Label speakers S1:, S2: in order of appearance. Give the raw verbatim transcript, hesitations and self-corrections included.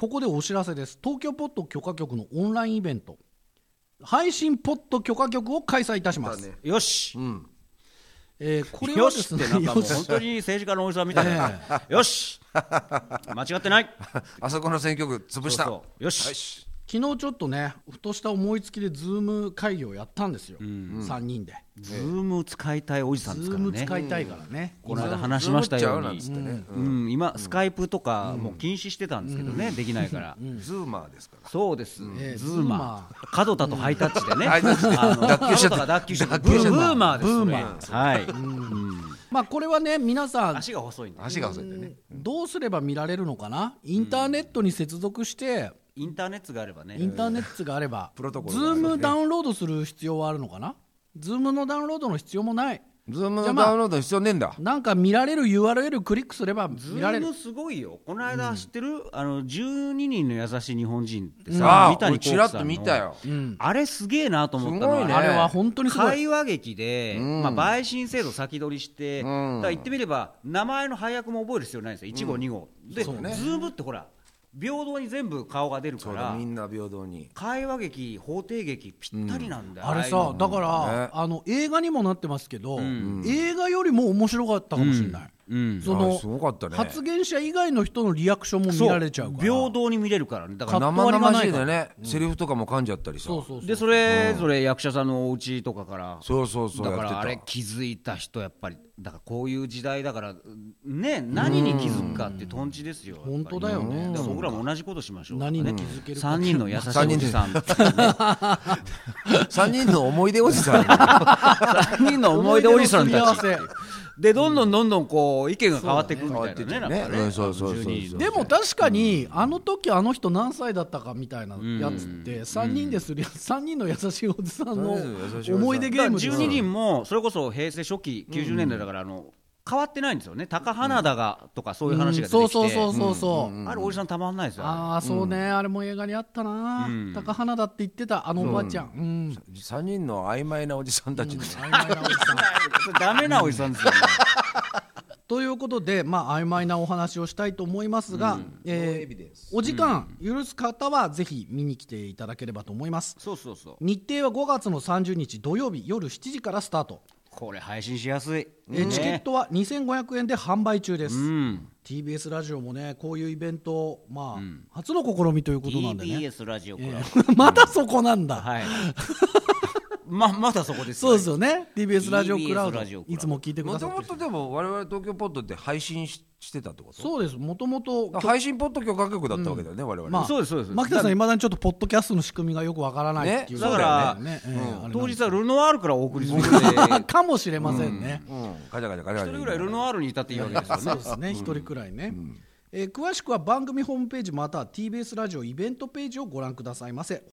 S1: ここでお知らせです。東京ポッド許可局のオンラインイベント、配信ポッド許可局を開催いたします。
S2: ね、
S3: よし、
S1: うんえー、これはですね、
S3: よしってなんかもう本当に政治家のおじさんみたいな、ね、よし間違ってない
S2: あそこの選挙区潰した。
S3: そうそうよし、
S2: はい、し
S1: 昨日ちょっとねふとした思いつきでズーム会議をやったんですよ、うん、さんにんで。
S3: ズーム使いたいおじさんですからね。
S1: ズーム使いたいからね、
S3: この間話しましたように、
S2: ね
S3: うんうん、今スカイプとかもう禁止してたんですけどね、うん、できないから、
S2: うん、ズーマーですから。
S3: そうです、
S1: うん
S3: えー、ズーマー門田とハイタッチでね、
S2: 脱臼しちゃった
S3: 脱臼しちゃったブーマーです。
S1: ブーマー、
S3: はい、
S1: うん、まあこれはね皆さん
S3: 足が細いんで、
S2: 足が細いんでね、
S1: うん、どうすれば見られるのかな。インターネットに接続して、
S3: インターネットがあればね、
S1: インターネットがあれば
S2: プロトコル
S1: ズームダウンロードする必要はあるのかな。ズームのダウンロードの必要もない。
S2: ズームのダウンロードの必要ねえんだ。
S1: なんか見られる ユーアールエル クリックすれば見られる。
S3: ズームすごいよ。この間知ってる、うん、あのじゅうににんの優しい日本人ってさ、
S2: うん、あ
S3: 三谷幸喜さんの
S2: ちらっと見たよ、
S3: うん、あれすげえなと思ったのは、
S2: ね、
S1: あれは本当にすごい。
S3: 会話劇で、うんまあ、陪審制度先取りして、うん、だから言ってみれば名前の配役も覚える必要ないんですよ。いち号に号で、
S1: ね、
S3: ズームってほら平等に全部顔が出るから、
S2: みんな平等に
S3: 会話劇法廷劇ぴったりなんだよ、
S1: うん、あれさだから、ね、あの映画にもなってますけど、うん、映画よりも面白かったかもしれない、うんうん、その
S2: すごかったね、
S1: 発言者以外の人のリアクションも見られちゃうから
S3: 平等に見れるからね。だから
S2: 生々しいでね、うん、セリフとかも噛んじゃったりさ、
S1: そうそうそう
S3: でそれぞれ役者さんのお家とかから、
S2: そうそうそう、
S3: だからあれ気づいた人やっぱりだからこういう時代だからね、何に気づくかってトンチですよ。
S1: 本当だよね。
S3: だから僕らも同じことしましょう、ね、
S1: 何に気づけるか。
S3: さんにんの優しいおじさん、ね、
S2: さんにんの思い出おじさん
S3: さんにんの思い出おじさんたちでどんどんどんどんこう意見が変わってくるみたいなね、なんかね、
S2: そうそうそうそう。
S1: でも確かにあの時あの人何歳だったかみたいなやつってさんにんでするやつ、さんにんの優しいおじさんの思い出ゲームで
S3: じゅうににんもそれこそ平成初期きゅうじゅうねんだいだからあの変わってないんですよね。高花田がとかそういう話が出てきて、
S1: うん、そうそうそうそう、うん、
S3: あれおじさんたまんないですよ。
S1: ああそうね、うん、あれも映画にあったな、うん、高花田って言ってたあのおばあちゃん、うんうん、
S2: さんにんの曖昧なおじさんたち、
S1: うん、曖昧なおじさん
S3: ダメなおじさんですよね
S1: ということで、まあ、曖昧なお話をしたいと思いますが、うんえー、お時間許す方はぜひ見に来ていただければと思います。
S3: そうそうそう。
S1: 日程はごがつのさんじゅうにち土曜日夜しちじからスタート。
S3: これ配信しやすい、
S1: えー、チケットはにせんごひゃくえんで販売中です、
S3: うん、
S1: ティービーエス ラジオもねこういうイベント、まあうん、初の試みということなんでね
S3: ティービーエス ラジオクラブ、
S1: えー、まだそこなんだ、
S3: はいま, まだそこです、
S1: ね、そうですよね ティービーエス ラジオクラウドいつも聞いてくださってる。
S2: もともとでも我々東京ポッドって配信 し, してたってこと？
S1: そうです。もともと
S2: 配信ポッド許可局だったわけだよね、うん、我々、
S1: まあ、
S3: そうですそうです。
S1: 牧田さんいまだにちょっとポッドキャストの仕組みがよくわからないっていう、
S3: ね、だから、ねえーうん、当日はルノワールからお送りするので
S1: かもしれませんね、
S2: うんうん、ガチャガチャガチャ
S3: 一人ぐらいルノワールにいたっていいわけですよね
S1: そうですね、一人くらいね、うんえー、詳しくは番組ホームページまたは ティービーエス ラジオイベントページをご覧くださいませ。